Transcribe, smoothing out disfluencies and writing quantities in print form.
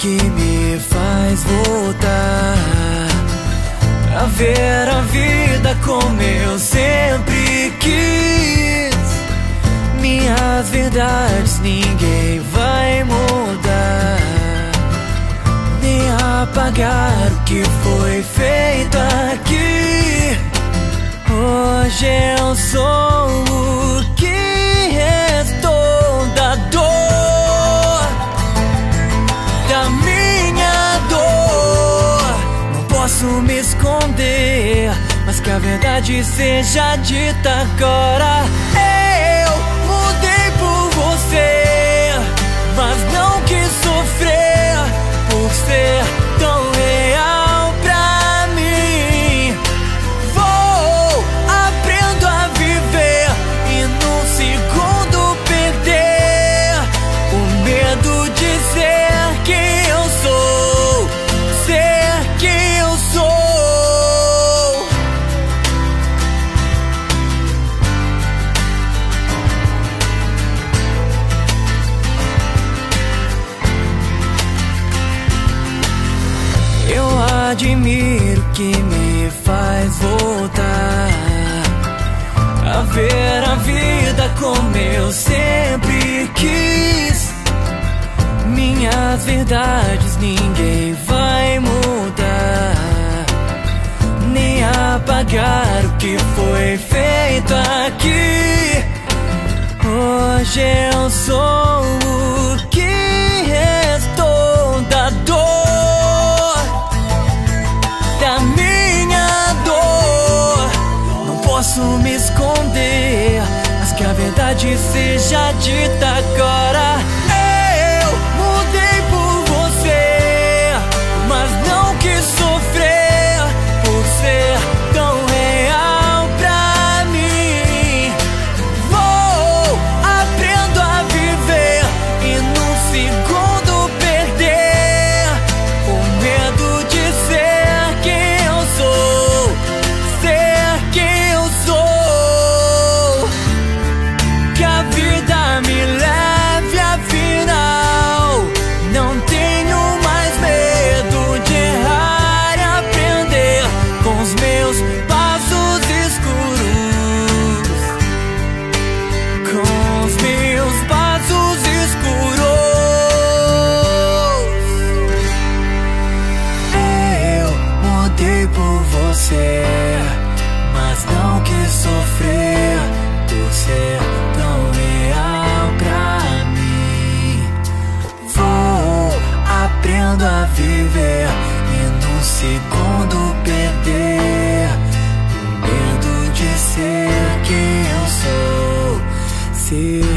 que me faz voltar a ver a vida como eu sempre quis. Minhas verdades ninguém vai mudar, nem apagar o que foi feito aqui. Hoje eu sou o que restou da dor, da minha dor. Não posso me esconder, mas que a verdade seja dita agora. Eu mudei por você, mas não quis sofrer por ser tão real pra mim. Vou, aprendo a viver e num segundo perder o medo de ser quem eu sou, ser quem eu sou. Eu admiro que me faz voltar a ver a vida como eu sempre quis. Minhas verdades ninguém vai mudar, nem apagar o que foi feito aqui. Hoje eu sou o que restou da dor, da minha dor. Não posso me esconder, mas que a verdade seja dita agora. Eu mudei por você, mas não quis sofrer por ser tão real pra mim. Vou, aprendo a viver e num segundo perder o medo de ser quem eu sou, ser quem eu sou. Que a vida me leve afinal, não tenho mais medo de errar e aprender com os meus passos escuros, com os meus passos escuros. Eu mudei por você, mas não quis sofrer por ser tão real pra mim. Vou, aprendo a viver e num segundo perder o medo de ser quem eu sou, ser